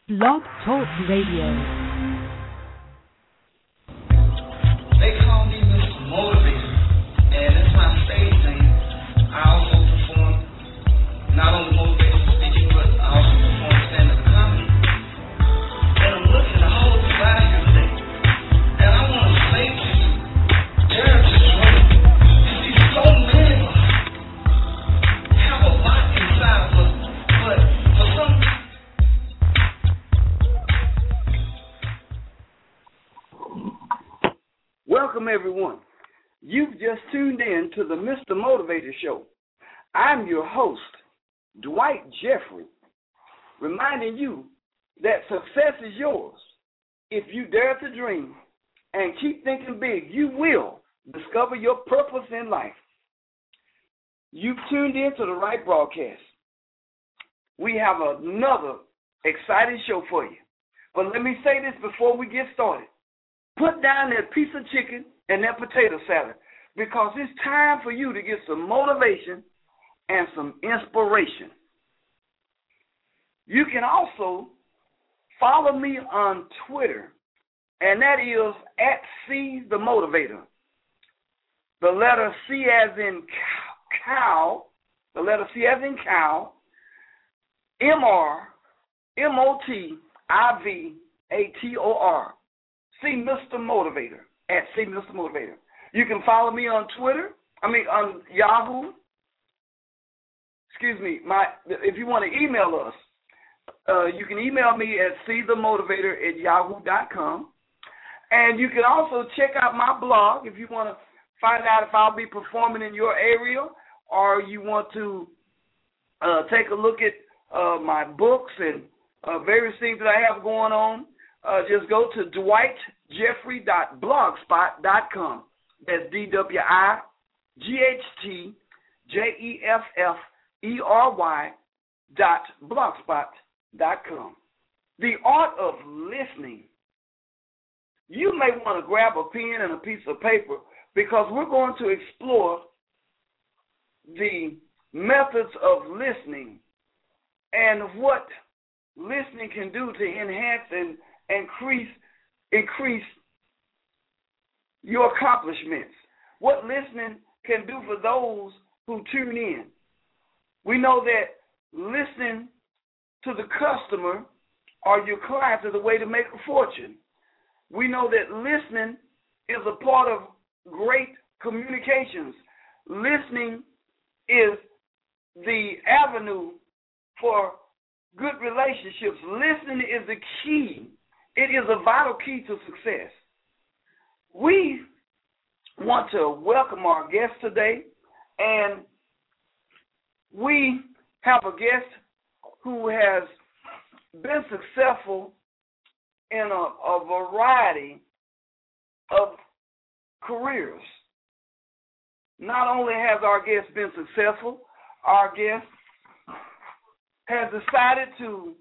Blog Talk Radio. They call me Mr. Motivator, and it's my stage name. I also perform not only motivational speaking, but I also perform stand-up comedy. And I'm looking to hold you out here today, and I want to say to you, dare to dream. You see, so many of us have a lot inside of us, but for some Welcome, everyone. You've just tuned in to the Mr. Motivator Show. I'm your host, Dwight Jeffrey, reminding you that success is yours. If you dare to dream and keep thinking big, you will discover your purpose in life. You've tuned in to the right broadcast. We have another exciting show for you. But let me say this before we get started. Put down that piece of chicken and that potato salad because it's time for you to get some motivation and some inspiration. You can also follow me on Twitter, and that is @CTheMotivator. The letter C as in cow, the letter C as in cow, MrMotivator. See Mr. Motivator, @CMrMotivator. You can follow me on Twitter, on Yahoo. If you want to email us, you can email me at cthemotivator@yahoo.com. And you can also check out my blog if you want to find out if I'll be performing in your area or you want to take a look at my books and various things that I have going on. Just go to dwightjeffrey.blogspot.com. That's DWIGHTJEFFERY.blogspot.com. The art of listening. You may want to grab a pen and a piece of paper because we're going to explore the methods of listening and what listening can do to enhance and increase your accomplishments. What listening can do for those who tune in. We know that listening to the customer or your client is a way to make a fortune. We know that listening is a part of great communications. Listening is the avenue for good relationships. Listening is the key. It is a vital key to success. We want to welcome our guest today, and we have a guest who has been successful in a variety of careers. Not only has our guest been successful, our guest has decided to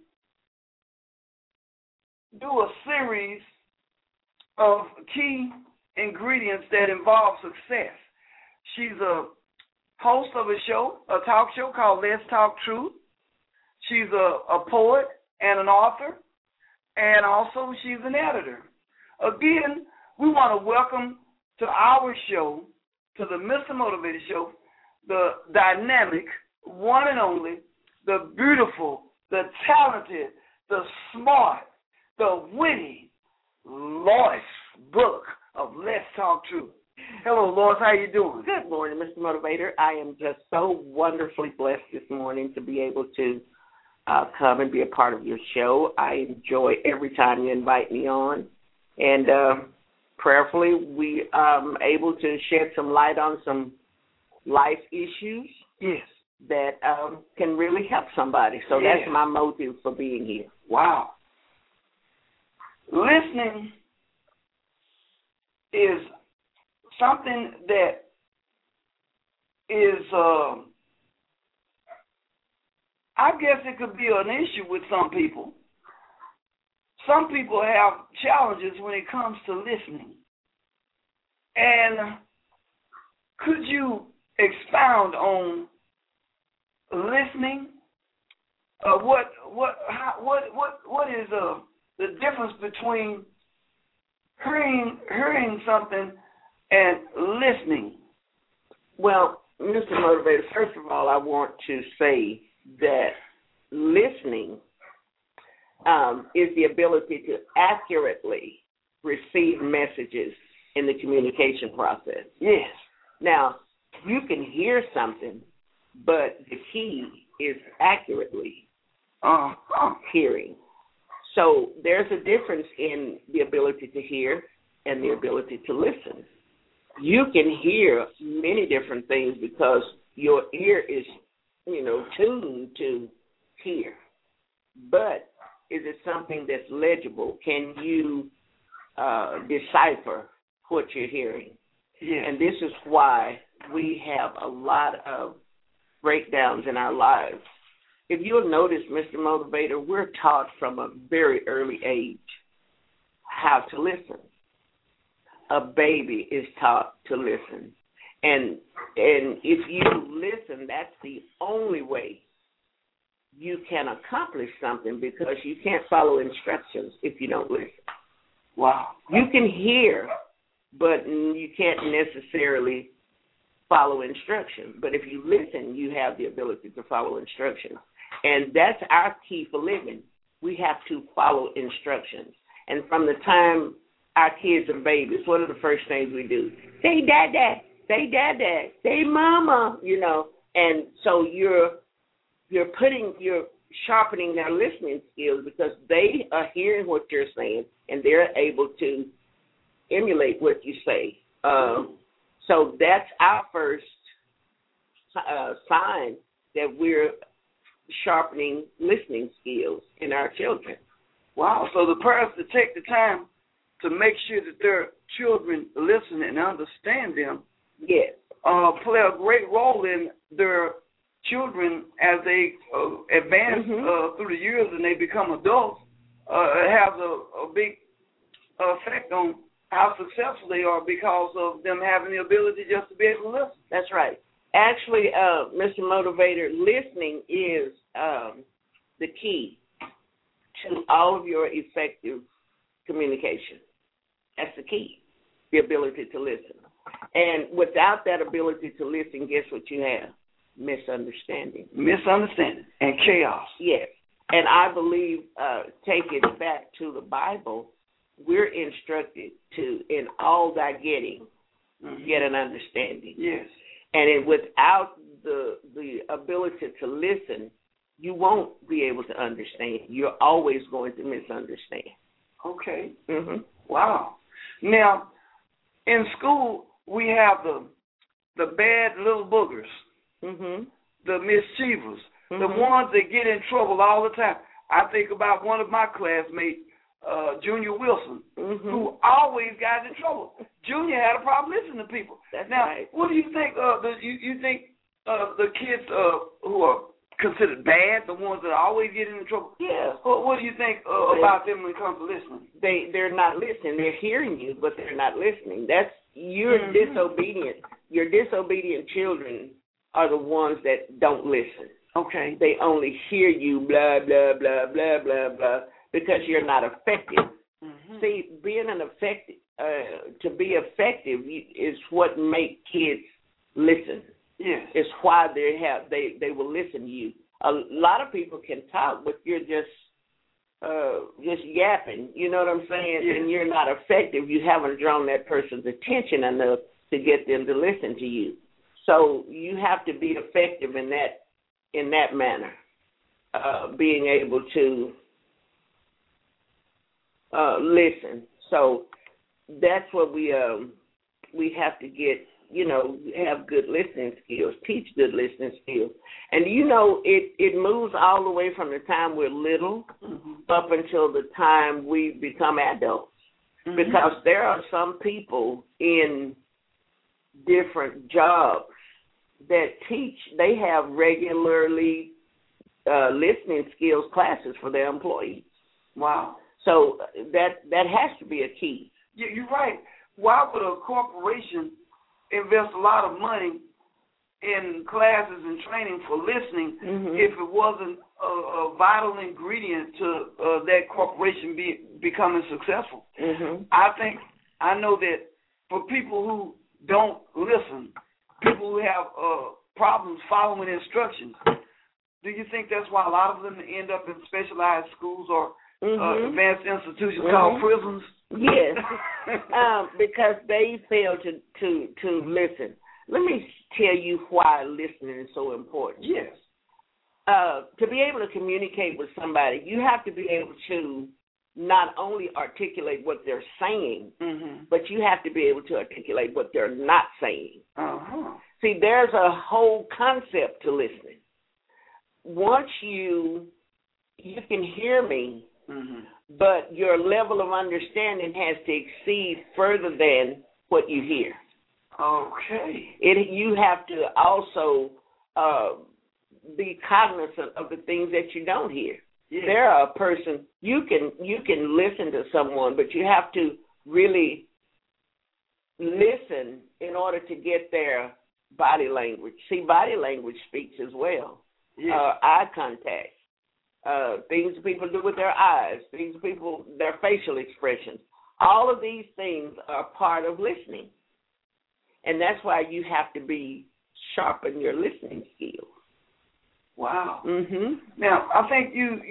do a series of key ingredients that involve success. She's a host of a talk show called Let's Talk Truth. She's a poet and an author, and also she's an editor. Again, we want to welcome to our show, to the Mr. Motivator Show, the dynamic, one and only, the beautiful, the talented, the smart, the witty Lois Book of Let's Talk Truth. Hello, Lois. How you doing? Good morning, Mr. Motivator. I am just so wonderfully blessed this morning to be able to come and be a part of your show. I enjoy every time you invite me on. And prayerfully, we able to shed some light on some life issues. Yes. That can really help somebody. So yes. That's my motive for being here. Wow. Listening is something that is, I guess it could be an issue with some people. Some people have challenges when it comes to listening. And could you expound on listening what is the difference between hearing something and listening? Well, Mr. Motivator, first of all, I want to say that listening is the ability to accurately receive messages in the communication process. Yes. Now, you can hear something, but the key is accurately hearing. So there's a difference in the ability to hear and the ability to listen. You can hear many different things because your ear is, tuned to hear. But is it something that's legible? Can you decipher what you're hearing? Yes. And this is why we have a lot of breakdowns in our lives. If you'll notice, Mr. Motivator, we're taught from a very early age how to listen. A baby is taught to listen. And if you listen, that's the only way you can accomplish something, because you can't follow instructions if you don't listen. Wow. You can hear, but you can't necessarily follow instructions. But if you listen, you have the ability to follow instructions. And that's our key for living. We have to follow instructions. And from the time our kids are babies, what are the first things we do? Say dad, say dad, say mama, And so you're sharpening their listening skills, because they are hearing what you're saying and they're able to emulate what you say. So that's our first sign that we're sharpening listening skills in our children. Wow. So the parents to take the time to make sure that their children listen and understand them, yes, play a great role in their children as they advance through the years and they become adults. It has a big effect on how successful they are because of them having the ability just to be able to listen. That's right. Actually, Mr. Motivator, listening is the key to all of your effective communication. That's the key, the ability to listen. And without that ability to listen, guess what you have? Misunderstanding. Misunderstanding and chaos. Yes. And I believe, take it back to the Bible, we're instructed to, in all thy getting, get an understanding. Yes. And without the ability to listen, you won't be able to understand. You're always going to misunderstand. Okay. Mm-hmm. Wow. Now, in school, we have the bad little boogers, the mischievers, the ones that get in trouble all the time. I think about one of my classmates, Junior Wilson, who always got in trouble. Junior had a problem listening to people. That's now, right. What do you think? You think the kids who are considered bad, the ones that always get in trouble? Yeah. What do you think about them when it comes to listening? They're not listening. They're hearing you, but they're not listening. You're disobedient. Your disobedient children are the ones that don't listen. Okay. They only hear you, blah, blah, blah, blah, blah, blah, because you're not effective. See, to be effective is what makes kids listen. Yes. It's why they will listen to you. A lot of people can talk, but you're just yapping. You know what I'm saying? Yes. And you're not effective. You haven't drawn that person's attention enough to get them to listen to you. So you have to be effective in that manner, being able to listen. So that's what we have to get, have good listening skills, teach good listening skills. And, it moves all the way from the time we're little up until the time we become adults. Because there are some people in different jobs that they have regularly listening skills classes for their employees. Wow. So that has to be a key. Yeah, you're right. Why would a corporation invest a lot of money in classes and training for listening Mm-hmm. if it wasn't a vital ingredient to that corporation becoming successful. Mm-hmm. I know that for people who don't listen, people who have problems following instructions, do you think that's why a lot of them end up in specialized schools or advanced institutions called prisons? Yes, because they fail to listen. Let me tell you why listening is so important. Yes. To be able to communicate with somebody, you have to be able to not only articulate what they're saying, but you have to be able to articulate what they're not saying. See, there's a whole concept to listening. Once you can hear me, but your level of understanding has to exceed further than what you hear. Okay. You have to also be cognizant of the things that you don't hear. Yeah. There are a person you can listen to someone, but you have to really listen in order to get their body language. See, body language speaks as well. Yeah. Eye contact, things people do with their eyes, their facial expressions. All of these things are part of listening, and that's why you have to sharpen your listening skills. Wow. Mm-hmm. Now, I think you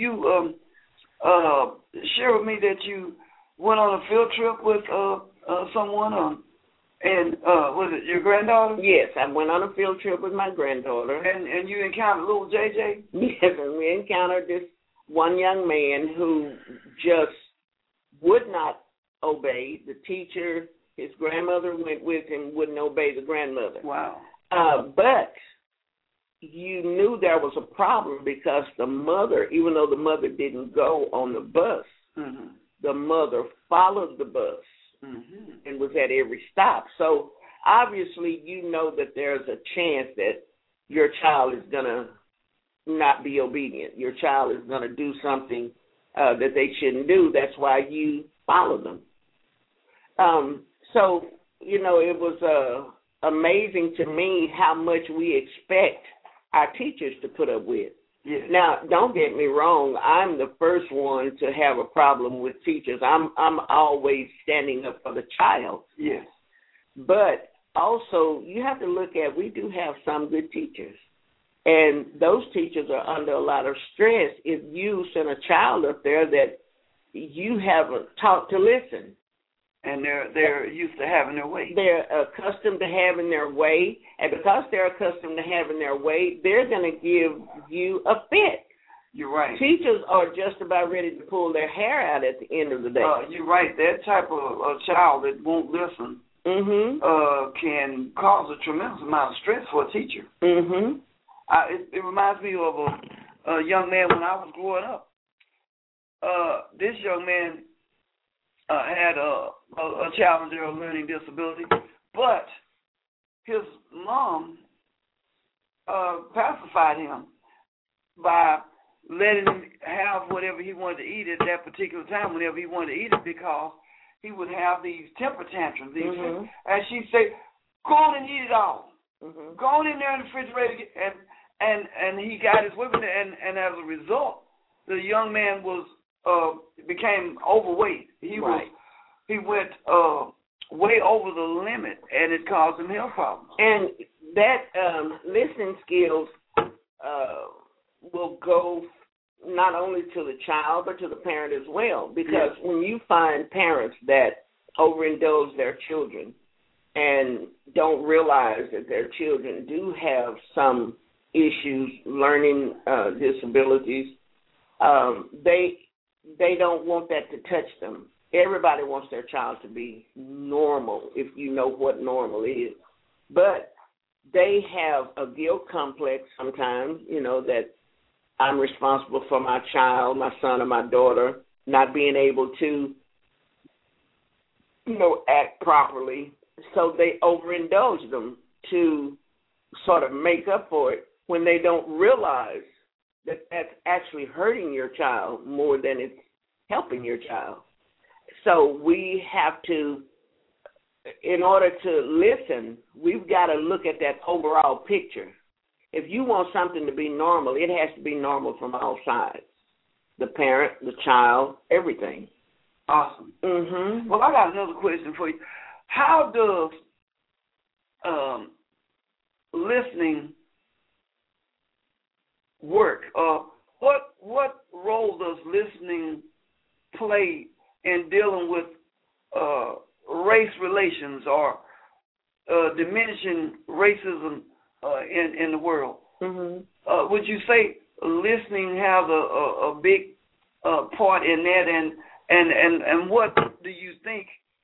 shared with me that you went on a field trip with someone, and was it your granddaughter? Yes, I went on a field trip with my granddaughter. And you encountered little JJ? Yes, and we encountered this one young man who just would not obey the teacher. His grandmother went with him, wouldn't obey the grandmother. Wow. But you knew there was a problem because the mother, even though the mother didn't go on the bus, the mother followed the bus and was at every stop. So obviously you know that there's a chance that your child is going to not be obedient. Your child is going to do something that they shouldn't do. That's why you follow them. So, you know, it was amazing to me how much we expect our teachers to put up with. Yes. Now, don't get me wrong. I'm the first one to have a problem with teachers. I'm always standing up for the child. Yes. But also, you have to look at, we do have some good teachers. And those teachers are under a lot of stress if you send a child up there that you haven't taught to listen. And they're used to having their way. They're accustomed to having their way, and because they're accustomed to having their way, they're going to give you a fit. You're right. Teachers are just about ready to pull their hair out at the end of the day. You're right. That type of child that won't listen can cause a tremendous amount of stress for a teacher. It reminds me of a young man when I was growing up. This young man had a challenge or a learning disability, but his mom pacified him by letting him have whatever he wanted to eat at that particular time, whenever he wanted to eat it, because he would have these temper tantrums. And she'd say, go on and eat it all. Go on in there in the refrigerator. And he got his whipping, and as a result, the young man became overweight. He went way over the limit, and it caused him health problems. And that listening skills will go not only to the child but to the parent as well, because when you find parents that overindulge their children and don't realize that their children do have some issues, learning disabilities, they don't want that to touch them. Everybody wants their child to be normal, if you know what normal is. But they have a guilt complex sometimes, you know, that I'm responsible for my child, my son or my daughter, not being able to, you know, act properly. So they overindulge them to sort of make up for it when they don't realize that that's actually hurting your child more than it's helping your child. So we have to in order to listen, we've got to look at that overall picture. If you want something to be normal, it has to be normal from all sides. The parent, the child, everything. Awesome. Mm-hmm. Well, I got another question for you. How does listening work? What role does listening play in dealing with race relations or diminishing racism in the world? Mm-hmm. Would you say listening has a big part in that? And what do you think?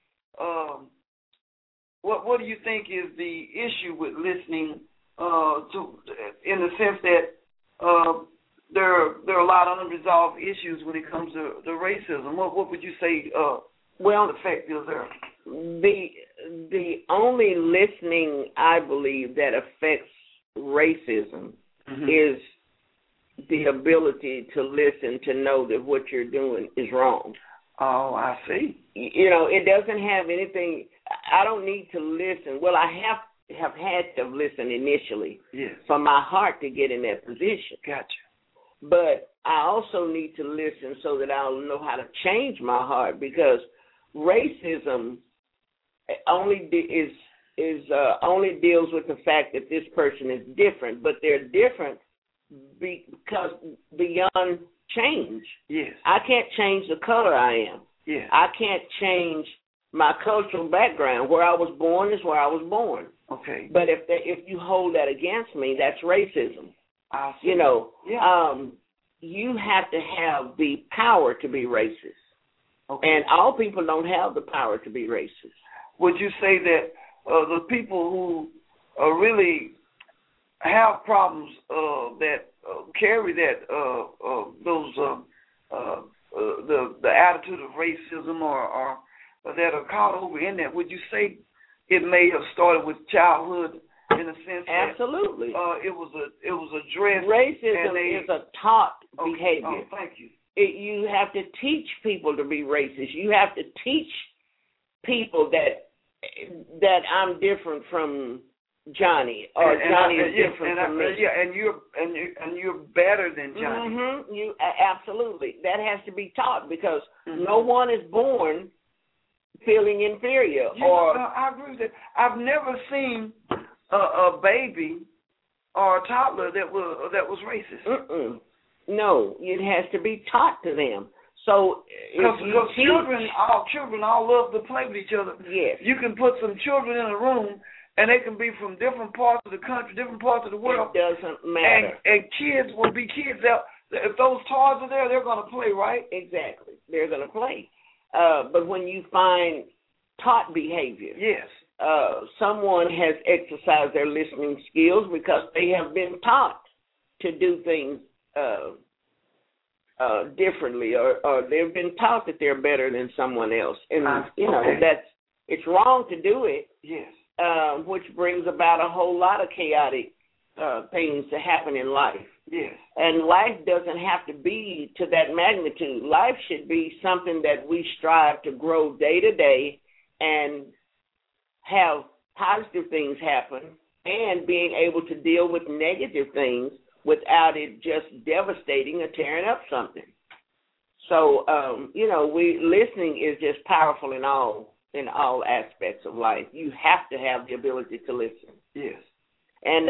What do you think is the issue with listening? In the sense that there are a lot of unresolved issues when it comes to racism. What would you say? The effect is there. The only listening, I believe, that affects racism is the ability to listen, to know that what you're doing is wrong. Oh, I see. It doesn't have anything. I don't need to listen. Well, I have had to listen initially for my heart to get in that position. Gotcha. But I also need to listen so that I'll know how to change my heart, because racism only deals with the fact that this person is different, but they're different because beyond change. Yes. I can't change the color I am. Yes. I can't change my cultural background. Where I was born is where I was born. Okay. But if you hold that against me, that's racism. I see. You have to have the power to be racist. Okay. And all people don't have the power to be racist. Would you say that the people who really have problems that carry that the attitude of racism or that are caught over in that, would you say it may have started with childhood in a sense? Absolutely. That, it was addressed. Racism is a taught behavior. Oh, thank you. You have to teach people to be racist. You have to teach people that I'm different from Johnny, or Johnny is different from me. Yeah, and you're better than Johnny. Mm-hmm. Absolutely. That has to be taught, because no one is born feeling inferior. I agree with that. I've never seen a baby or a toddler that was racist. Mm-mm. No, it has to be taught to them. So because children all love to play with each other. Yes. You can put some children in a room, and they can be from different parts of the country, different parts of the world. It doesn't matter. And kids will be kids. If those toys are there, they're going to play, right? Exactly. They're going to play. But when you find taught behavior, yes, someone has exercised their listening skills because they have been taught to do things differently, or they've been taught that they're better than someone else, and it's wrong to do it. Yes. Which brings about a whole lot of chaotic things to happen in life. Yes. And life doesn't have to be to that magnitude. Life should be something that we strive to grow day to day and have positive things happen, and being able to deal with negative things without it just devastating or tearing up something. So, listening is just powerful in all aspects of life. You have to have the ability to listen. Yes. And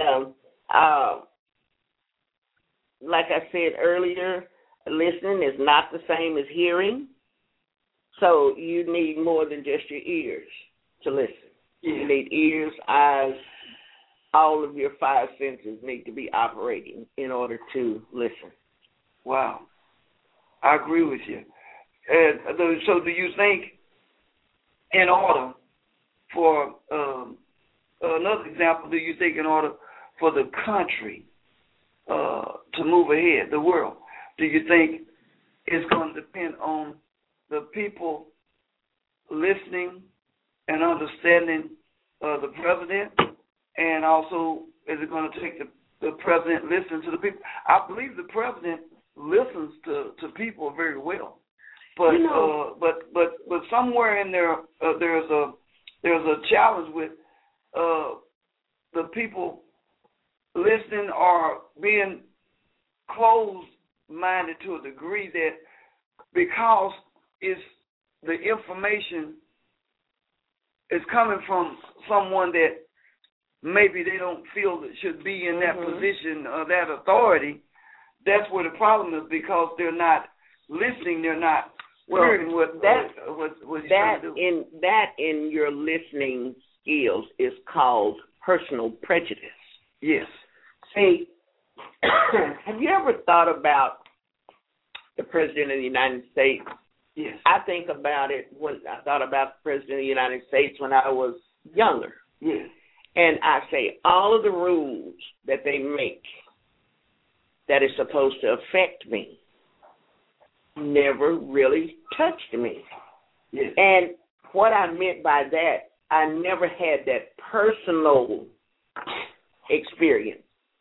like I said earlier, listening is not the same as hearing. So you need more than just your ears to listen. Yes. You need ears, eyes, all of your five senses need to be operating in order to listen. Wow. I agree with you. So do you think, in order for another example, do you think in order for the country to move ahead, the world, do you think it's going to depend on the people listening and understanding the president, and also is it going to take the president listening to the people? I believe the president listens to people very well. But but somewhere in there there's there's a challenge with the people listening or being closed-minded to a degree that because it's the information is coming from someone that maybe they don't feel that should be in that position or that authority, that's where the problem is, because they're not listening, they're not hearing what you're trying to do. That in your listening skills is called personal prejudice. Yes. See, have you ever thought about the President of the United States? Yes. I think about it when I thought about the President of the United States when I was younger. Yes. And I say all of the rules that they make that is supposed to affect me never really touched me. Yes. And what I meant by that, I never had that personal experience.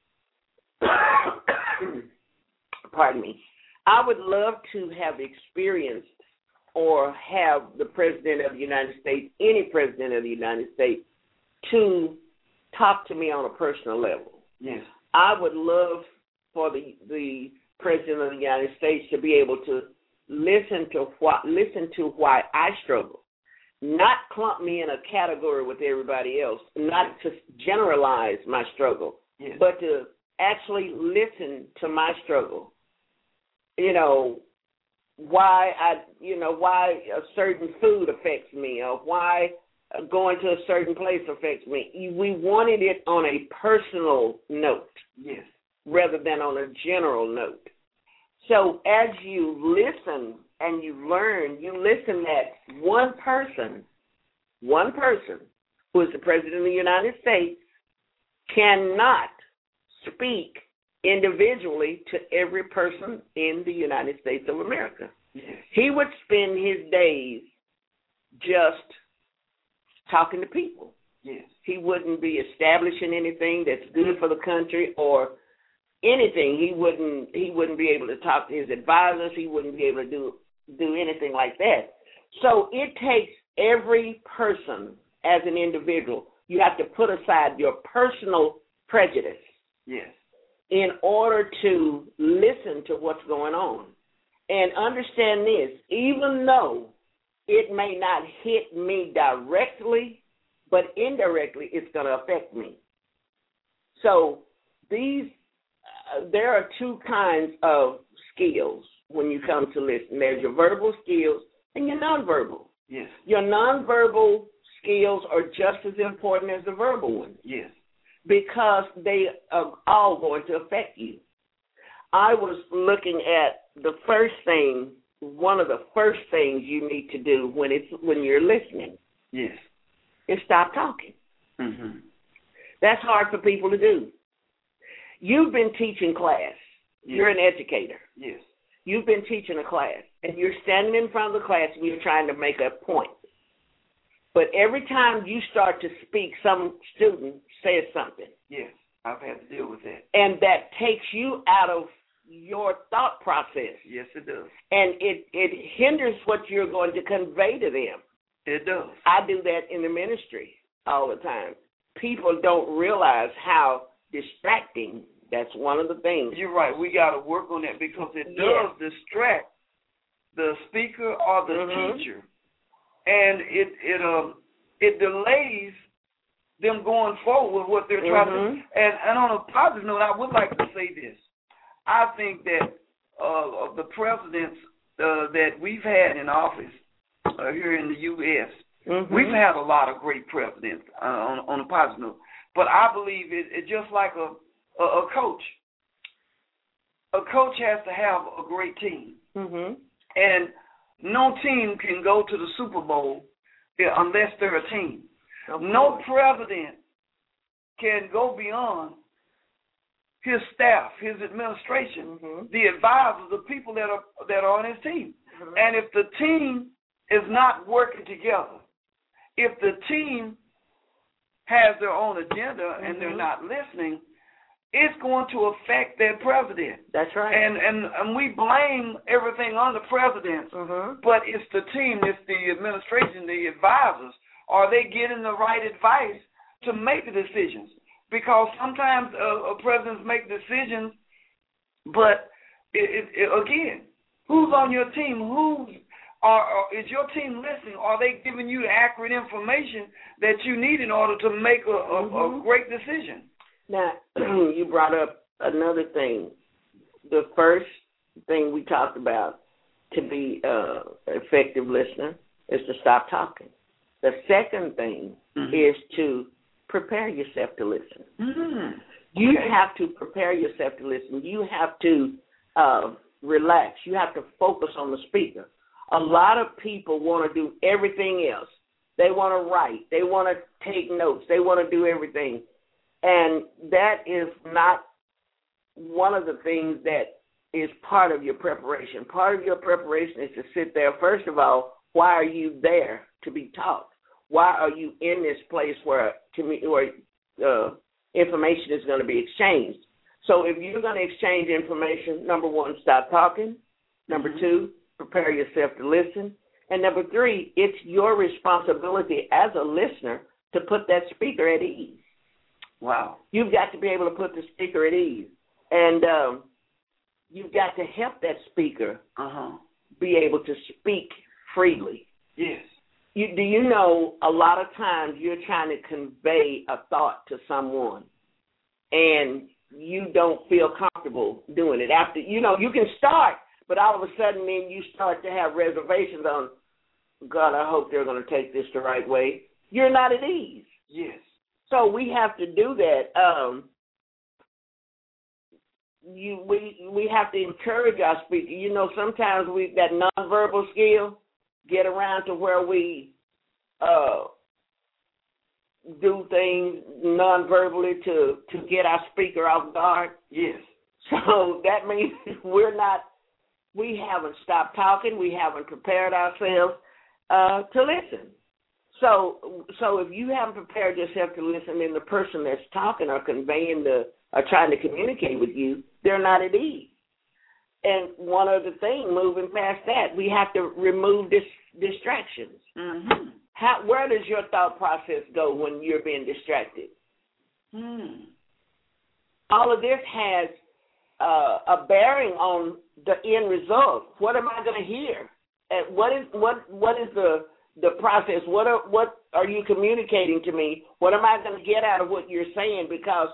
Pardon me. I would love to have experienced or have the President of the United States, any President of the United States, to talk to me on a personal level. Yes. I would love for the President of the United States to be able to listen to why I struggle, not clump me in a category with everybody else, not to generalize my struggle, yes, but to actually listen to my struggle. You know, why a certain food affects me, or why going to a certain place affects me. We wanted it on a personal note, yes, rather than on a general note. So as you listen and you learn, you listen that one person who is the President of the United States cannot speak individually to every person in the United States of America. yes. He would spend his days just talking to people. Yes. He wouldn't be establishing anything that's good for the country or anything. He wouldn't be able to talk to his advisors. He wouldn't be able to do anything like that. So it takes every person as an individual. You have to put aside your personal prejudice, yes, in order to listen to what's going on. And understand this, even though it may not hit me directly, but indirectly it's going to affect me. So there are two kinds of skills when you come to listen. There's your verbal skills and your nonverbal. yes, Your nonverbal skills are just as important as the verbal ones, yes, because they are all going to affect you. I was looking at one of the first things you need to do when you're listening yes, is stop talking. mm-hmm. That's hard for people to do. You've been teaching class. Yes. You're an educator. Yes. You've been teaching a class, and you're standing in front of the class and you're trying to make a point. But every time you start to speak, some student says something. Yes, I've had to deal with that. And that takes you out of your thought process. Yes, it does. And it hinders what you're going to convey to them. It does. I do that in the ministry all the time. People don't realize how distracting. That's one of the things. You're right. We got to work on that, because it does distract the speaker or the teacher, and it delays them going forward with what they're trying to do. And on a positive note, I would like to say this. I think that of the presidents that we've had in office here in the U.S., we've had a lot of great presidents on a positive note. But I believe it's just like a coach. A coach has to have a great team. And no team can go to the Super Bowl unless they're a team. No president can go beyond his staff, his administration, the advisors, the people that are on his team. And if the team is not working together, if the team has their own agenda and they're not listening, it's going to affect their president. That's right. And we blame everything on the president, but it's the team, it's the administration, the advisors are they getting the right advice to make the decisions? Because sometimes presidents make decisions, but again, who's on your team? Is your team listening? Are they giving you the accurate information that you need in order to make a great decision? Now, you brought up another thing. The first thing we talked about to be an effective listener is to stop talking. The second thing is to prepare yourself to listen. Mm-hmm. You have to prepare yourself to listen. You have to relax. You have to focus on the speaker. A lot of people want to do everything else. They want to write. They want to take notes. They want to do everything. And that is not one of the things that is part of your preparation. Part of your preparation is to sit there. First of all, why are you there to be taught? Why are you in this place where information is going to be exchanged? So if you're going to exchange information, number one, stop talking. Number two, prepare yourself to listen. And number three, it's your responsibility as a listener to put that speaker at ease. Wow. You've got to be able to put the speaker at ease. And you've got to help that speaker be able to speak freely. Yes. Do you know a lot of times you're trying to convey a thought to someone and you don't feel comfortable doing it. After, you can start, but all of a sudden then you start to have reservations on, God, I hope they're going to take this the right way. You're not at ease. Yes. So we have to do that. We have to encourage our speaker. Sometimes that nonverbal skill get around to where we do things non-verbally to get our speaker off guard. Yes. So that means we haven't stopped talking. We haven't prepared ourselves to listen. So if you haven't prepared yourself to listen, then the person that's talking or conveying or trying to communicate with you, they're not at ease. And one other thing, moving past that, we have to remove distractions. Mm-hmm. Where does your thought process go when you're being distracted? All of this has a bearing on the end result. What am I going to hear? And what is the process? What are you communicating to me? What am I going to get out of what you're saying? Because,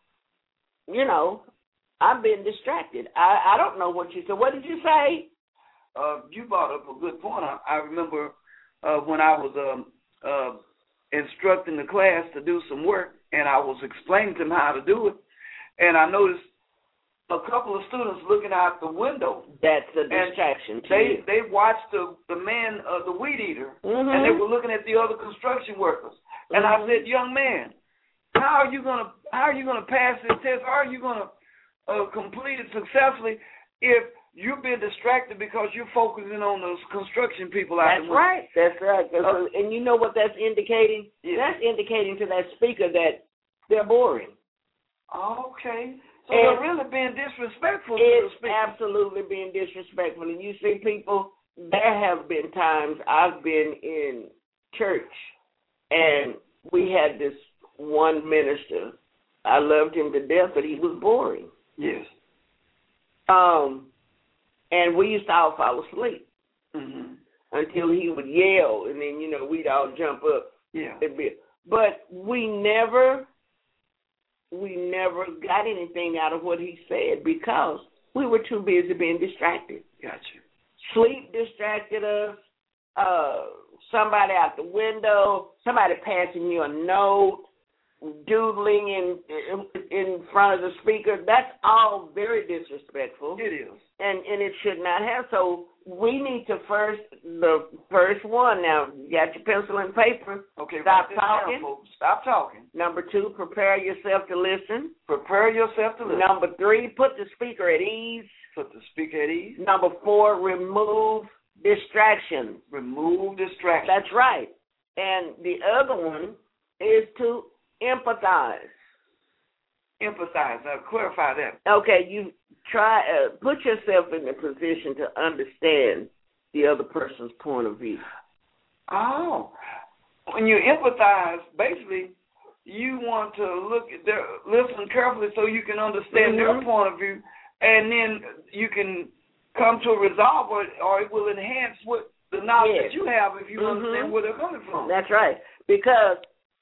I'm being distracted. I don't know what you said. What did you say? You brought up a good point. I remember when I was instructing the class to do some work, and I was explaining to them how to do it, and I noticed a couple of students looking out the window. That's a distraction. They watched the man, the weed eater, and they were looking at the other construction workers. And I said, young man, how are you gonna pass this test? How are you gonna complete it successfully if you're being distracted because you're focusing on those construction people out there? That's right. And you know what that's indicating? Yeah. That's indicating to that speaker that they're boring. Okay. So they're really being disrespectful to the speaker. It's absolutely being disrespectful. And you see people, there have been times I've been in church and we had this one minister. I loved him to death, but he was boring. Yes. And we used to all fall asleep until he would yell, and then, we'd all jump up. Yeah. But we never got anything out of what he said because we were too busy being distracted. Gotcha. Sleep distracted us, somebody out the window, somebody passing you a note, doodling in front of the speaker. That's all very disrespectful. It is. And it should not have. So we need to the first one. Now, you got your pencil and paper. Okay, stop talking. Down, stop talking. Number 2, prepare yourself to listen. Prepare yourself to listen. Number 3, put the speaker at ease. Put the speaker at ease. Number 4, remove distractions. Remove distractions. That's right. And the other one is to empathize. Emphasize. Clarify that. Okay, you try put yourself in the position to understand the other person's point of view. Oh, when you empathize, basically, you want to listen carefully so you can understand their point of view, and then you can come to a resolve, or it will enhance what the knowledge that you have if you understand where they're coming from. That's right, because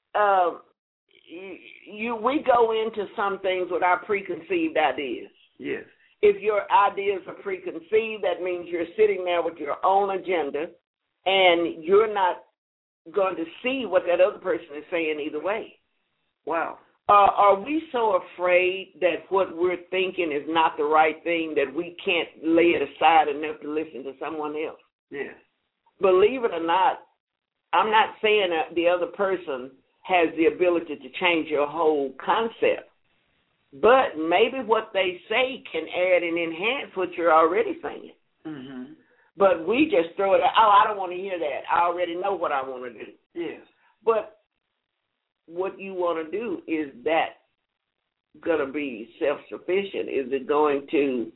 we go into some things with our preconceived ideas. Yes. If your ideas are preconceived, that means you're sitting there with your own agenda, and you're not going to see what that other person is saying either way. Wow. Are we so afraid that what we're thinking is not the right thing that we can't lay it aside enough to listen to someone else? Yes. Believe it or not, I'm not saying that the other person has the ability to change your whole concept, but maybe what they say can add and enhance what you're already saying. Mm-hmm. But we just throw it out. Oh, I don't want to hear that. I already know what I want to do. Yes. But what you want to do, is that going to be self-sufficient? Is it going to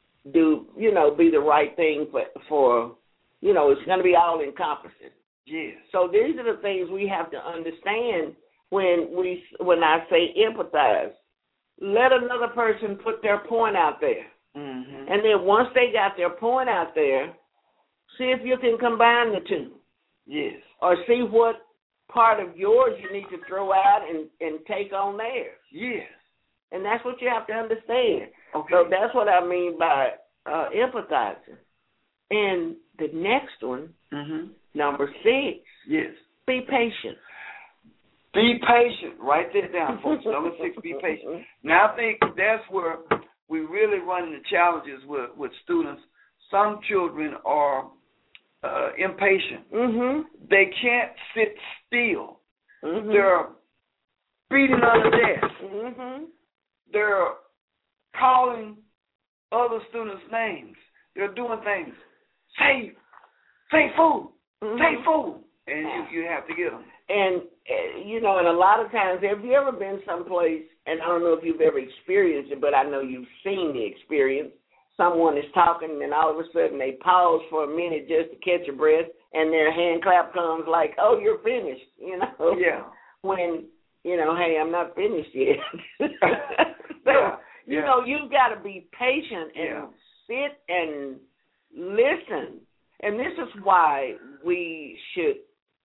be the right thing for it's going to be all-encompassing? Yes. So these are the things we have to understand when I say empathize. Let another person put their point out there. Mm-hmm. And then once they got their point out there, see if you can combine the two. Yes. Or see what part of yours you need to throw out and take on theirs. Yes. And that's what you have to understand. Okay. So that's what I mean by empathizing. And the next one, number 6. Yes. Be patient. Be patient. Write that down, folks. Number 6, be patient. Now, I think that's where we really run into challenges with students. Some children are impatient. Mm-hmm. They can't sit still. Mm-hmm. They're beating on the desk. Mm-hmm. They're calling other students' names. They're doing things. Say food. Mm-hmm. Say food. And you have to get them. And, and a lot of times, have you ever been someplace, and I don't know if you've ever experienced it, but I know you've seen the experience. Someone is talking, and all of a sudden they pause for a minute just to catch a breath, and their hand clap comes like, oh, you're finished, Yeah. When, hey, I'm not finished yet. So, you've got to be patient and sit and listen. And this is why we should,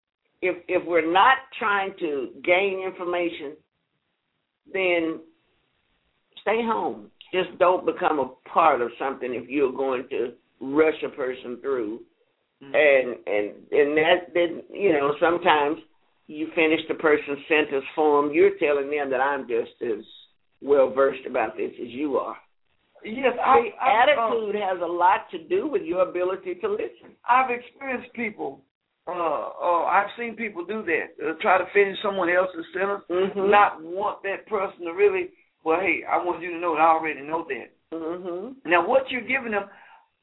if we're not trying to gain information, then stay home. Just don't become a part of something if you're going to rush a person through. Mm-hmm. And that, then, sometimes you finish the person's sentence form, you're telling them that I'm just as well-versed about this as you are. Yes, attitude has a lot to do with your ability to listen. I've experienced people, I've seen people do that, try to finish someone else's sentence, not want that person to really, well, hey, I want you to know that I already know that. Mm-hmm. Now, what you're giving them,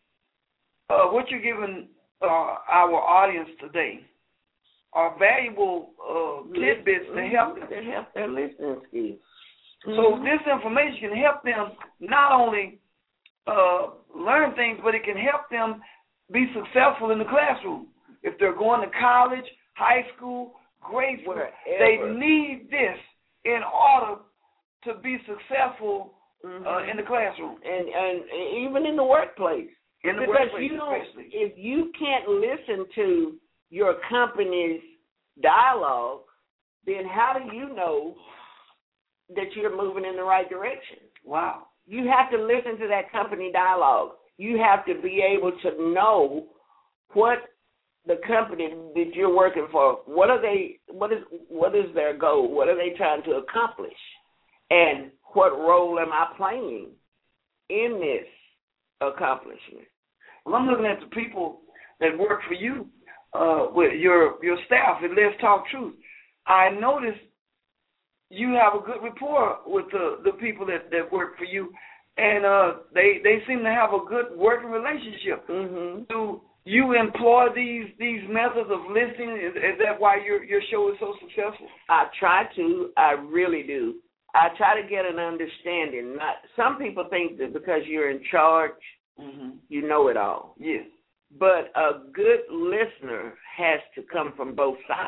our audience today are valuable tidbits to help them. To help their listening skills. So this information can help them not only learn things, but it can help them be successful in the classroom. If they're going to college, high school, grade school, they need this in order to be successful in the classroom. And even in the workplace. Especially. If you can't listen to your company's dialogue, then how do you know that you're moving in the right direction? Wow. You have to listen to that company dialogue. You have to be able to know what the company that you're working for, what is their goal? What are they trying to accomplish? And what role am I playing in this accomplishment? Well, I'm looking at the people that work for you, with your staff at Let's Talk Truth. I noticed you have a good rapport with the people that work for you, and they seem to have a good working relationship. Mm-hmm. Do you employ these methods of listening? Is that why your show is so successful? I try to. I really do. I try to get an understanding. Some people think that because you're in charge, you know it all. Yes. But a good listener has to come from both sides.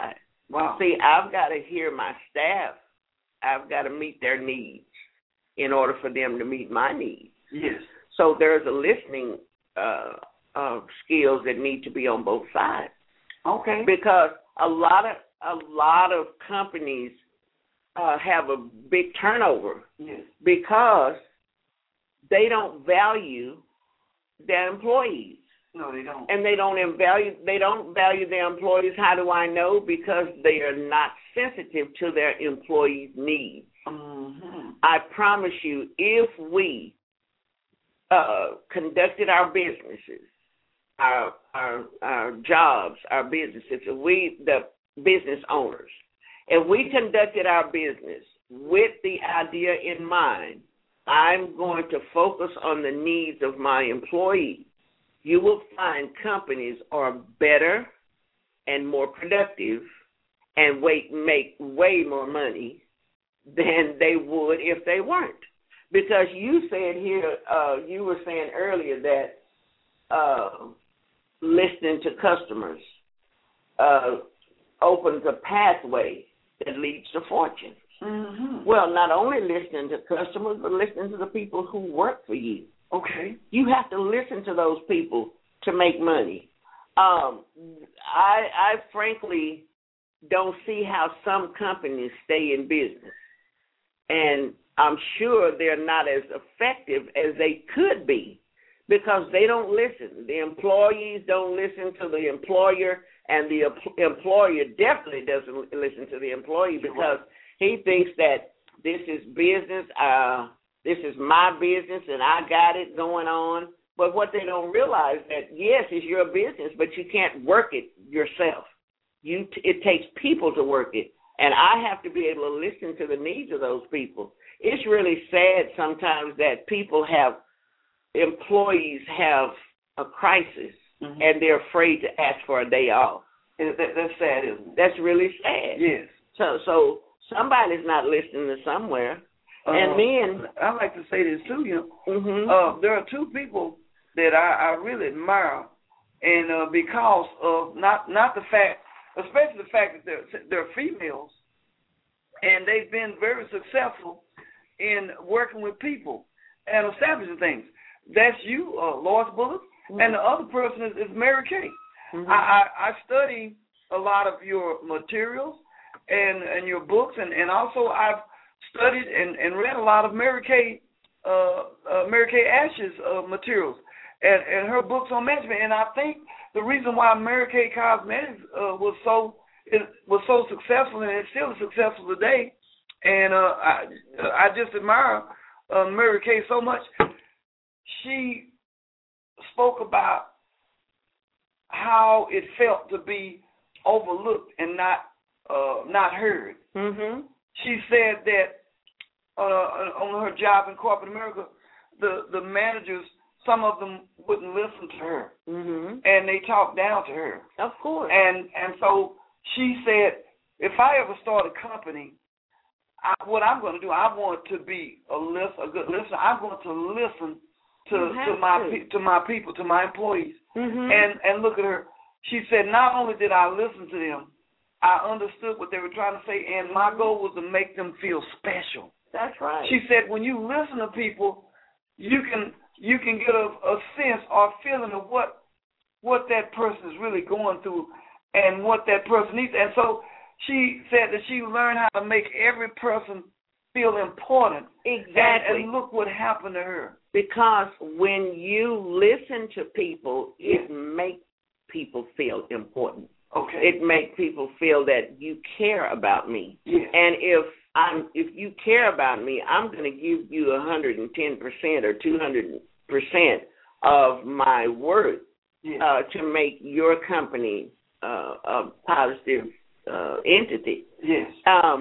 Wow. See, I've got to hear my staff. I've got to meet their needs in order for them to meet my needs. Yes. So there's a listening skills that need to be on both sides. Okay. Because a lot of companies have a big turnover. Yes. Because they don't value their employees. No, they don't. And they don't value their employees. How do I know? Because they are not sensitive to their employees' needs. Mm-hmm. I promise you, if we conducted our businesses, our jobs, our businesses, if we, the business owners, if we conducted our business with the idea in mind, I'm going to focus on the needs of my employees, you will find companies are better and more productive and make way more money than they would if they weren't. Because you said here, you were saying earlier that listening to customers opens a pathway that leads to fortune. Mm-hmm. Well, not only listening to customers, but listening to the people who work for you. Okay. You have to listen to those people to make money. I frankly don't see how some companies stay in business. And I'm sure they're not as effective as they could be because they don't listen. The employees don't listen to the employer, and the employer definitely doesn't listen to the employee because he thinks that this is business, this is my business, and I got it going on. But what they don't realize that, yes, it's your business, but you can't work it yourself. It takes people to work it, and I have to be able to listen to the needs of those people. It's really sad sometimes that employees have a crisis, mm-hmm. and they're afraid to ask for a day off. That's sad, isn't it? That's really sad. Yes. So somebody's not listening to somewhere. And then I like to say this too. Mm-hmm. There are two people that I really admire, and because of not the fact, especially the fact that they're females, and they've been very successful in working with people and establishing things. That's you, Lois Bullock, mm-hmm. and the other person is Mary Kay. Mm-hmm. I study a lot of your materials and your books, and also I've studied and read a lot of Mary Kay Ash's materials and her books on management. And I think the reason why Mary Kay Cosmetics was so successful, and it's still successful today, and I just admire Mary Kay so much. She spoke about how it felt to be overlooked and not heard. Mm-hmm. She said that on her job in corporate America, the managers, some of them wouldn't listen to her, mm-hmm. and they talked down to her. Of course. And so she said, if I ever start a company, what I'm going to do, I want to be a good listener. I'm going to listen to my people, to my employees. Mm-hmm. And look at her. She said, not only did I listen to them, I understood what they were trying to say, and my goal was to make them feel special. That's right. She said, when you listen to people, you can get a sense or feeling of what that person is really going through and what that person needs. And so she said that she learned how to make every person feel important. Exactly. And look what happened to her. Because when you listen to people, it makes people feel important. Okay. It makes people feel that you care about me. Yes. And if you care about me, I'm going to give you 110% or 200% of my worth, yes. To make your company a positive entity. Yes.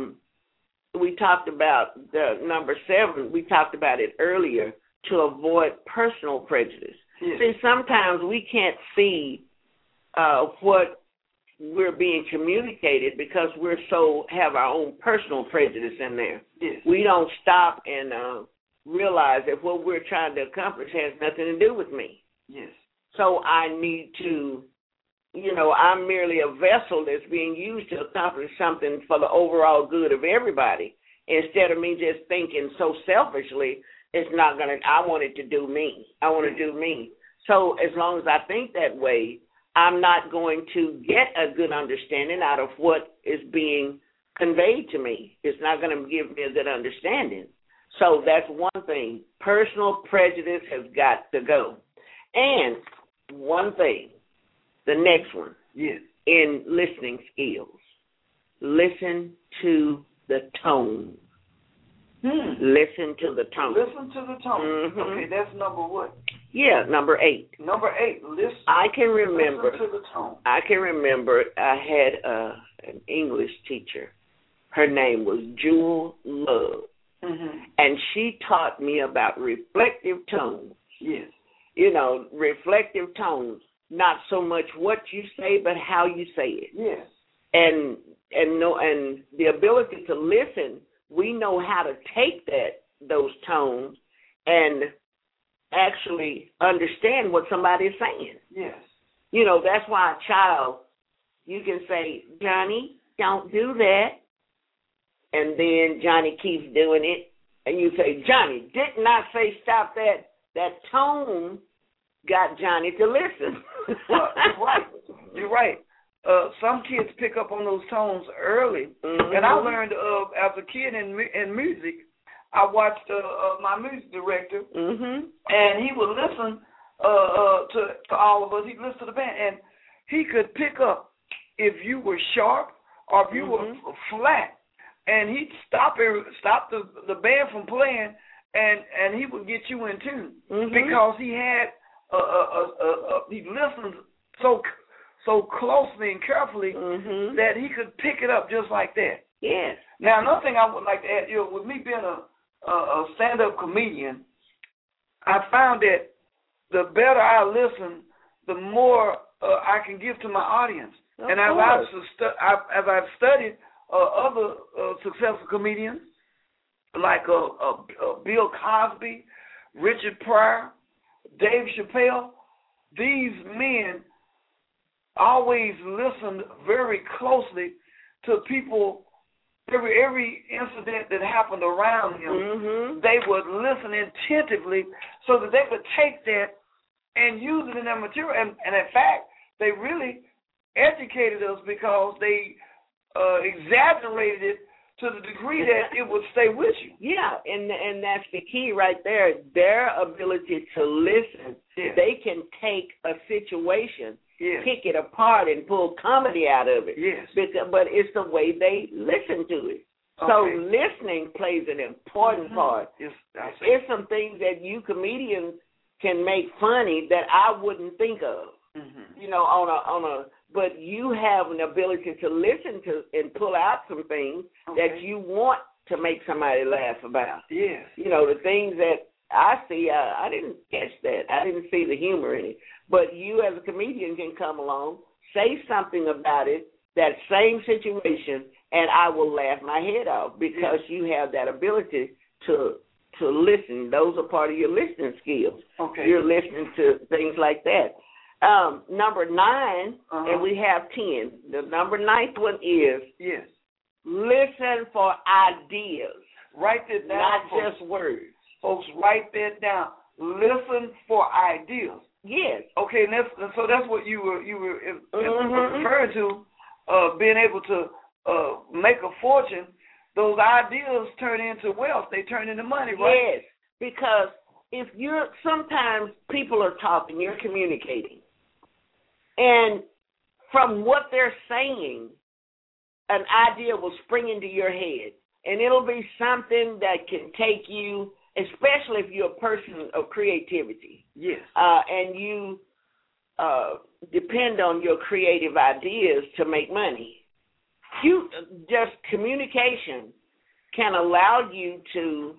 We talked about the number 7. We talked about it earlier, to avoid personal prejudice. Yes. See, sometimes we can't see what we're being communicated because have our own personal prejudice in there. Yes. We don't stop and realize that what we're trying to accomplish has nothing to do with me. Yes. So I need to I'm merely a vessel that's being used to accomplish something for the overall good of everybody, instead of me just thinking so selfishly, I want it to do me. I want to do me. So as long as I think that way, I'm not going to get a good understanding out of what is being conveyed to me. It's not going to give me a good understanding. So that's one thing. Personal prejudice has got to go. And one thing, the next one, yes, in listening skills, listen to the tone. Listen to the tone. Listen to the tone. Mm-hmm. Okay, that's number what? Yeah, number 8. Number 8. Listen. I can remember. Listen to the tone. I can remember. I had an English teacher. Her name was Jewel Love, and she taught me about reflective tones. Yes. Reflective tones. Not so much what you say, but how you say it. Yes. And the ability to listen. We know how to take those tones and actually understand what somebody is saying. Yes. That's why a child, you can say, Johnny, don't do that. And then Johnny keeps doing it. And you say, Johnny, didn't I say stop that? That tone got Johnny to listen. You're right. Some kids pick up on those tones early, and I learned as a kid in music. I watched my music director, and he would listen to all of us. He'd listen to the band, and he could pick up if you were sharp or if you were flat, and he'd stop the band from playing, and he would get you in tune because he had he listened so closely and carefully that he could pick it up just like that. Yes. Now, another thing I would like to add, with me being a stand-up comedian, I found that the better I listen, the more I can give to my audience. And as I've studied other successful comedians like Bill Cosby, Richard Pryor, Dave Chappelle, these men always listened very closely to people. Every incident that happened around him, they would listen attentively so that they could take that and use it in their material. And in fact, they really educated us because they exaggerated it to the degree that it would stay with you. Yeah, and that's the key right there. Their ability to listen. Yes. They can take a situation, yes, pick it apart, and pull comedy out of it. Yes. But it's the way they listen to it. Okay. So listening plays an important part. Yes, there's some things that you comedians can make funny that I wouldn't think of. But you have an ability to listen to and pull out some things that you want to make somebody laugh about. Yes. The things that I see, I didn't catch that. I didn't see the humor in it. But you as a comedian can come along, say something about it, that same situation, and I will laugh my head off because you have that ability to listen. Those are part of your listening skills. Okay. You're listening to things like that. Number 9, and we have 10. The number 9th one is listen for ideas. Write it down. Not folks. just words. Folks, write that down. Listen for ideas. Yes. Okay, and so that's what you were referring to, being able to make a fortune. Those ideas turn into wealth. They turn into money, right? Yes, because sometimes people are talking, you're communicating, and from what they're saying, an idea will spring into your head, and it'll be something that can take you, especially if you're a person of creativity. Yes. And you depend on your creative ideas to make money. Communication can allow you to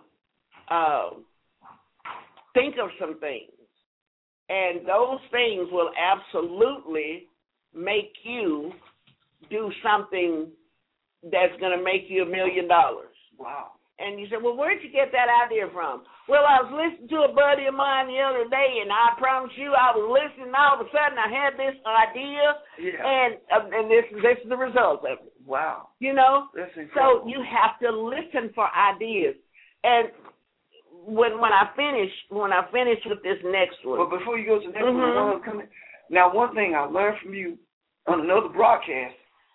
think of some things, and those things will absolutely make you do something that's going to make you $1 million. Wow. And you say, well, where'd you get that idea from? Well, I was listening to a buddy of mine the other day, and I promise you, I was listening, and all of a sudden I had this idea, and this is the result of it. Wow. You know? That's incredible. So you have to listen for ideas. And when I finish with this next one. But before you go to the next one, now one thing I learned from you on another broadcast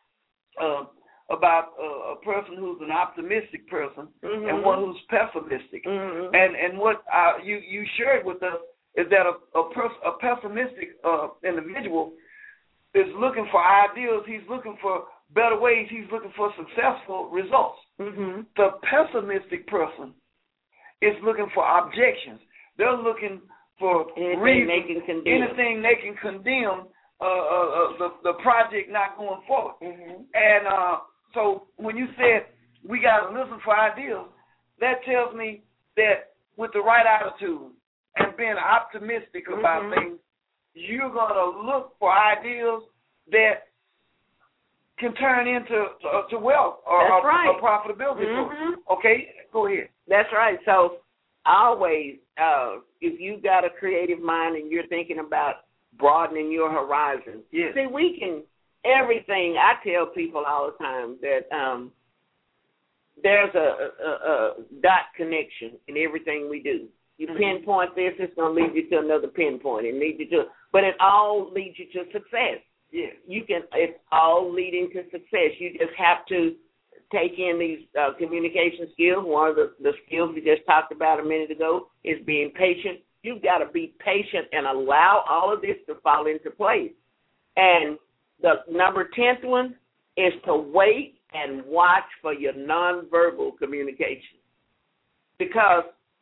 about a person who's an optimistic person and one who's pessimistic. And what you shared with us is that a pessimistic individual is looking for ideas. He's looking for better ways. He's looking for successful results. The pessimistic person is looking for objections. They're looking for anything they can condemn the project not going forward. And so when you said we got to listen for ideas, that tells me that with the right attitude and being optimistic about things, you're going to look for ideas that can turn into to wealth or profitability. Okay, go ahead. That's right. So always, if you've got a creative mind and you're thinking about broadening your horizon, see, we can, everything, I tell people all the time that there's a dot connection in everything we do. You pinpoint this, it's going to lead you to another pinpoint. But it all leads you to success. It's all leading to success. You just have to take in these communication skills. One of the skills we just talked about a minute ago is being patient. You've got to be patient and allow all of this to fall into place. And the number 10th one is to wait and watch for your nonverbal communication. Because,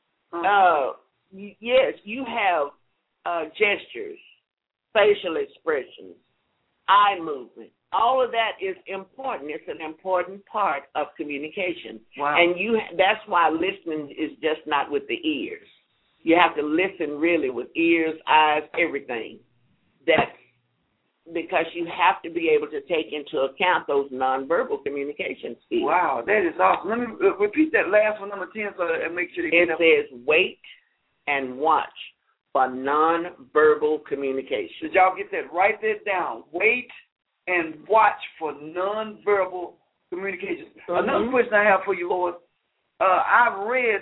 yes, you have gestures, facial expressions, eye movement. All of that is important. It's an important part of communication. Wow. And that's why listening is just not with the ears. You have to listen really with ears, eyes, everything. That's because you have to be able to take into account those nonverbal communication skills. Wow, that is awesome. Let me repeat that last one, number 10, so and make sure it says wait and watch for nonverbal communication. Did y'all get that? Write that down. Wait and watch for nonverbal communication. Another question I have for you, Lois. I've read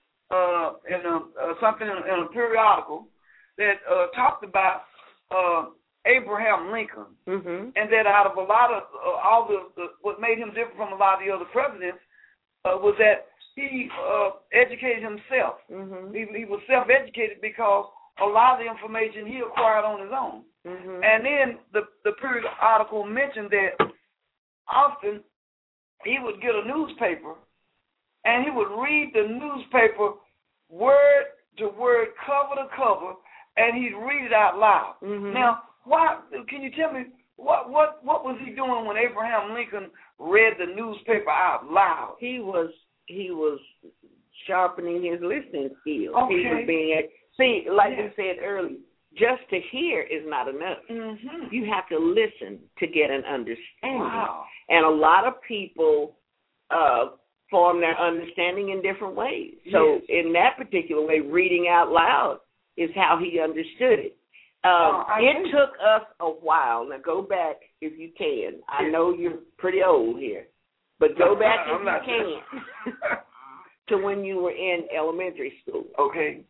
something in a periodical that talked about Abraham Lincoln, and that out of a lot of all the what made him different from a lot of the other presidents was that he educated himself. He was self-educated because a lot of the information he acquired on his own. And then the periodical mentioned that often he would get a newspaper and he would read the newspaper word to word, cover to cover, and he'd read it out loud. Now, why? Can you tell me what was he doing when Abraham Lincoln read the newspaper out loud? He was sharpening his listening skills. Okay. He was being you said earlier, just to hear is not enough. You have to listen to get an understanding. Wow. And a lot of people form their understanding in different ways. So in that particular way, reading out loud is how he understood it. It took us a while. Now go back if you can. I know you're pretty old here, but go back if you can to when you were in elementary school. Okay.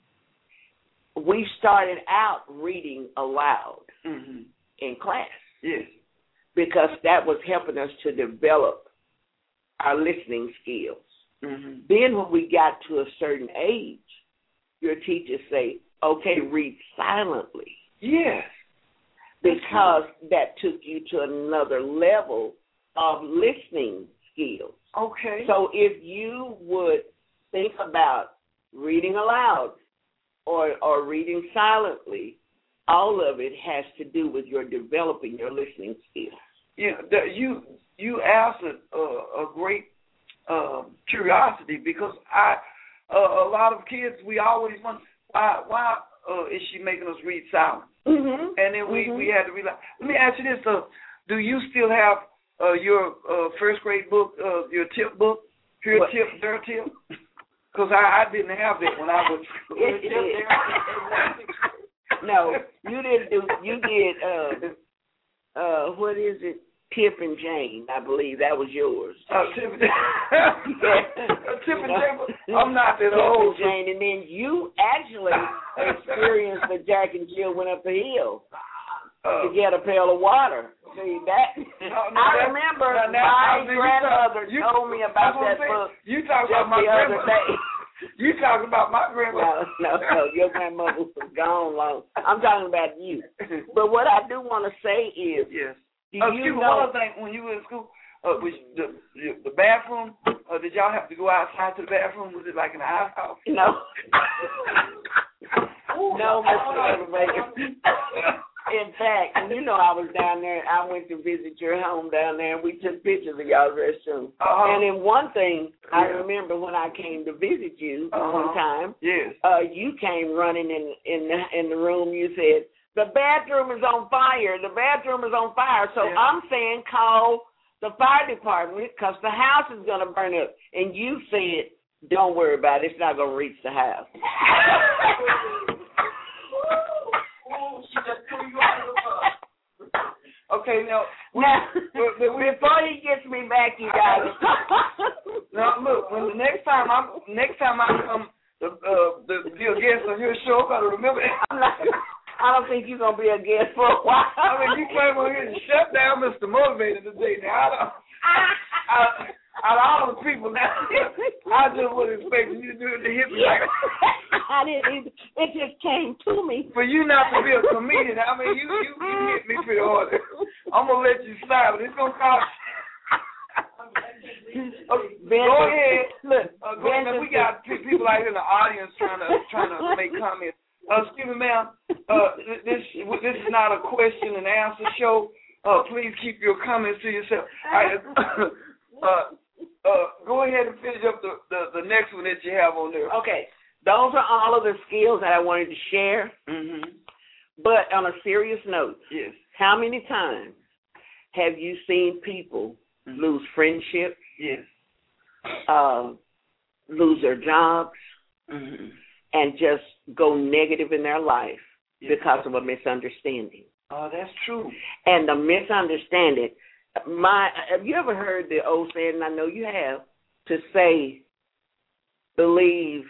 We started out reading aloud in class. Yes. Because that was helping us to develop our listening skills. Then when we got to a certain age, your teachers say, okay, read silently. Yes. Because that took you to another level of listening skills. Okay. So if you would think about reading aloud or reading silently, all of it has to do with your developing your listening skills. Yeah, you answered a great curiosity because a lot of kids, we always want, why is she making us read silent? And then we had to realize. Let me ask you this: do you still have your first grade book, your tip book? Here tip, there tip? Because I didn't have that when I was. No, you didn't do. You did. What is it? Tip and Jane, I believe that was yours. Tip and Jane. I'm not that old. Tip and Jane, and then you actually experienced that Jack and Jill went up the hill to get a pail of water. See that? I remember my grandmother told me about that book. You talking about my grandmother? You talking about my grandmother? No, your grandmother was gone long. I'm talking about you. But what I do want to say is, yes. Excuse me, one other thing. When you were in school, was the bathroom? Did y'all have to go outside to the bathroom? Was it like in the house? No. No, Mr. Baker. In fact, I was down there. I went to visit your home down there, and we took pictures of y'all's restroom. And then one thing I remember when I came to visit you one time, yes, you came running in the room. You said, "The bathroom is on fire. The bathroom is on fire." So I'm saying call the fire department because the house is going to burn up. And you said, "Don't worry about it. It's not going to reach the house." Okay, now before he gets me back, you guys. Now look, when the next time I come to be a guest on your show, I gotta remember that. I don't think you're gonna be a guest for a while. I mean, you came on here and shut down Mr. Motivator today. Now out of all the people now, I just wasn't expecting you to do it to hit me like that. I didn't either. It just came to me. For you not to be a comedian, I mean, you hit me pretty hard. I'm going to let you slide, but it's going to cost you. Go ahead. Look, we got people out here in the audience trying to make comments. Excuse me, ma'am. This is not a question and answer show. Please keep your comments to yourself. Go ahead and finish up the next one that you have on there. Okay. Those are all of the skills that I wanted to share. Mm-hmm. But on a serious note, yes. How many times have you seen people lose friendships, yes, lose their jobs, and just go negative in their life because of a misunderstanding? Oh, that's true. And the misunderstanding, have you ever heard the old saying, and I know you have, to say, believe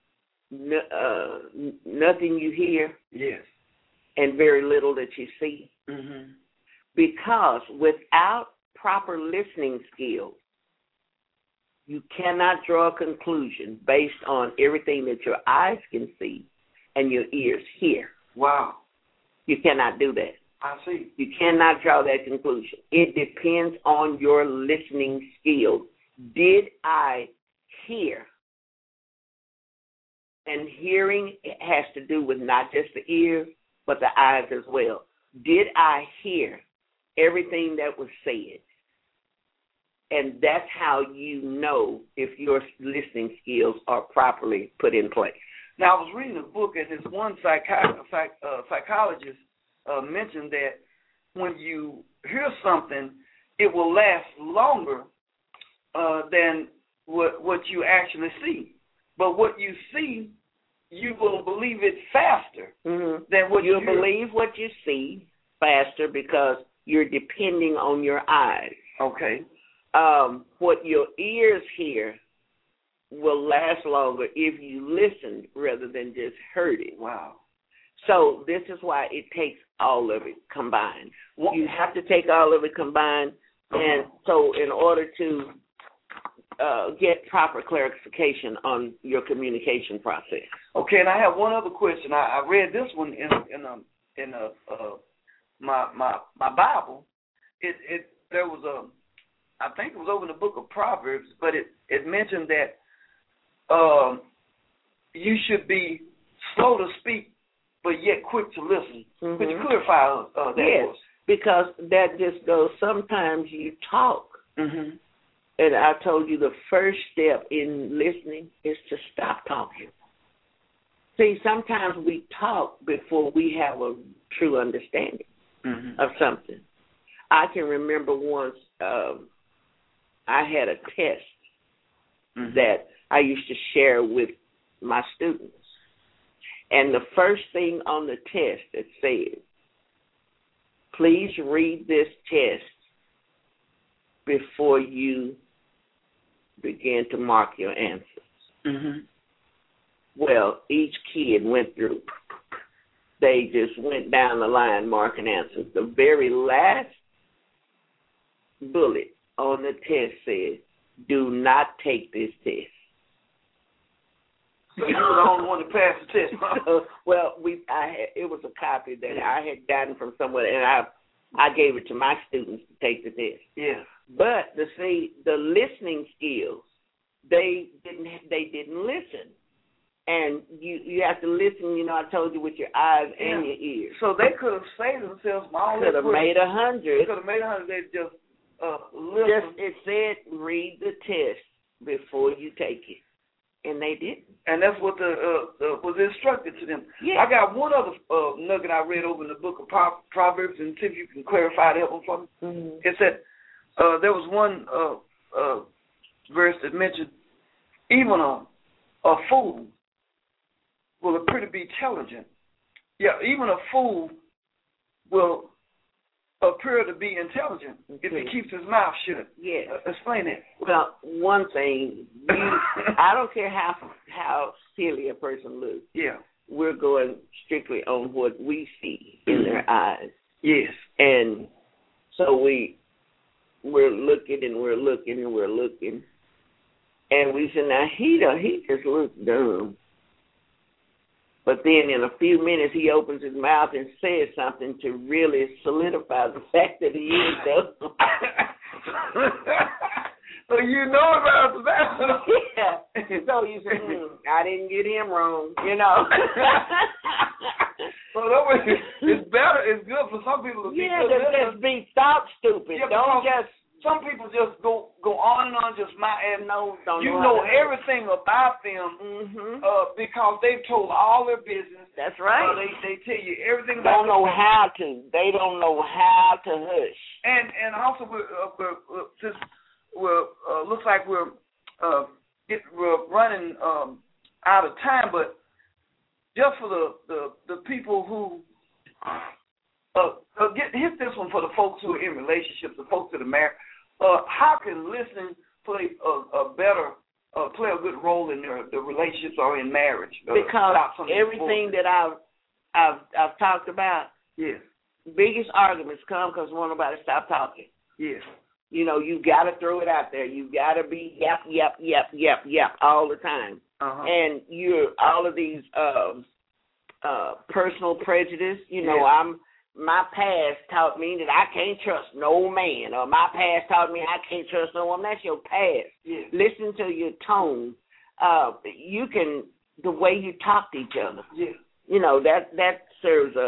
nothing you hear, yes, and very little that you see? Mm-hmm. Because without proper listening skills, you cannot draw a conclusion based on everything that your eyes can see and your ears hear. Wow. You cannot do that. I see. You cannot draw that conclusion. It depends on your listening skills. Did I hear? And hearing has to do with not just the ears, but the eyes as well. Did I hear everything that was said? And that's how you know if your listening skills are properly put in place. Now, I was reading a book, and this one psychologist mentioned that when you hear something, it will last longer than what you actually see. But what you see, you will believe it faster than what you hear. You'll believe what you see faster because you're depending on your eyes. Okay. What your ears hear will last longer if you listened rather than just heard it. Wow. So this is why it takes all of it combined. You have to take all of it combined, and so in order to get proper clarification on your communication process. Okay, and I have one other question. I read this one in my Bible. There was I think it was over in the book of Proverbs, but it mentioned that you should be slow to speak, but yet quick to listen. Could you clarify that? Yes, because that just goes, sometimes you talk, and I told you the first step in listening is to stop talking. See, sometimes we talk before we have a true understanding of something. I can remember once I had a test that I used to share with my students. And the first thing on the test it said, please read this test before you begin to mark your answers. Mm-hmm. Well, each kid went through. They just went down the line marking answers. The very last bullet on the test said, do not take this test. So you were the only one to pass the test. Well, it was a copy that I had gotten from someone, and I gave it to my students to take the test. Yeah. But the listening skills, they didn't listen. And you have to listen, I told you, with your eyes and your ears. So they could have saved themselves. Could have made 100. Could have made 100. They just listen. It said read the test before you take it. And they didn't. And that's what was instructed to them. Yeah. I got one other nugget I read over in the book of Proverbs, and see if you can clarify that one for me. Mm-hmm. It said there was one verse that mentioned even a fool will appear to be intelligent. Yeah, even a fool will appear to be intelligent if he keeps his mouth shut. Yes. Explain that. Well, one thing, I don't care how silly a person looks. Yeah. We're going strictly on what we see in their eyes. Yes. And so we're looking and we're looking and we're looking. And we said, now he just looks dumb. But then in a few minutes, he opens his mouth and says something to really solidify the fact that he is dumb. So you know about that. Yeah. So you say, I didn't get him wrong, So that way, it's better, it's good for some people to be just be stop stupid. Yeah, don't just. Some people just go on and on, just know everything about them because they've told all their business. That's right. They tell you everything about them. Don't know how to. They don't know how to hush. And also looks like we're running out of time, but just for the people who hit this one for the folks who are in relationships, the folks that are married. How can listening play play a good role in the relationships or in marriage? Because everything that I've talked about, yes, biggest arguments come because nobody stop talking. Yes, you got to throw it out there. You got to be yep all the time, and all of these personal prejudice. My past taught me that I can't trust no man, or my past taught me I can't trust no woman. That's your past. Yes. Listen to your tone. The way you talk to each other. Yeah. That serves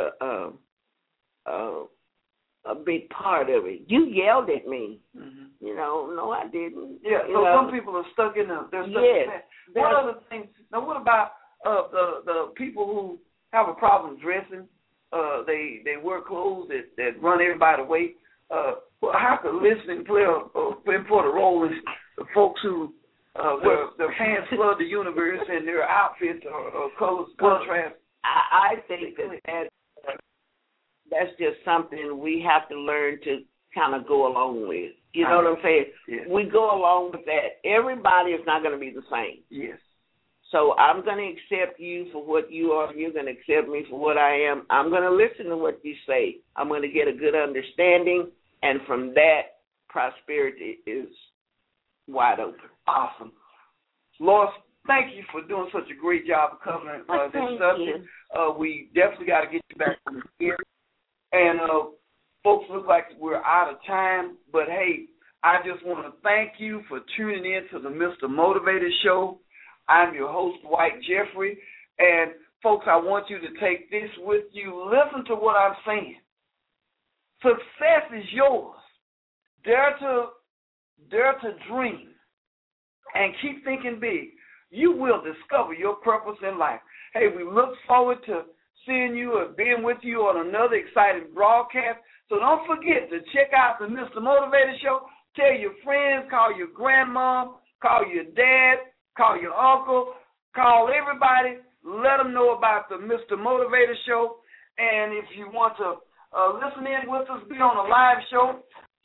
a big part of it. You yelled at me. Mm-hmm. No, I didn't. Yeah. So some people are stuck in they're stuck in that. One other thing. Now, what about the people who have a problem dressing? They wear clothes that run everybody away. How could listening play an important role in the folks who their pants flood the universe and their outfits or colors contrast? I think that's just something we have to learn to kind of go along with. You know what I'm saying? Yes. We go along with that. Everybody is not going to be the same. Yes. So I'm going to accept you for what you are. You're going to accept me for what I am. I'm going to listen to what you say. I'm going to get a good understanding, and from that, prosperity is wide open. Awesome. Lois, thank you for doing such a great job of covering this subject. We definitely got to get you back on here. And folks, look like we're out of time, but hey, I just want to thank you for tuning in to the Mr. Motivated Show. I'm your host, Dwight Jeffrey, and folks, I want you to take this with you. Listen to what I'm saying. Success is yours. Dare to dream and keep thinking big. You will discover your purpose in life. Hey, we look forward to seeing you or being with you on another exciting broadcast. So don't forget to check out the Mr. Motivated Show. Tell your friends, call your grandma, call your dad, call your uncle, call everybody. Let them know about the Mr. Motivator Show. And if you want to listen in with us, be on a live show,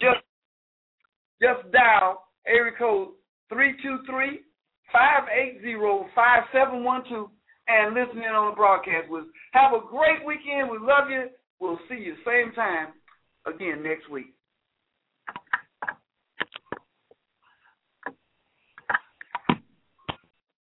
just dial area code 323-580-5712 and listen in on the broadcast with us. Have a great weekend. We love you. We'll see you same time again next week.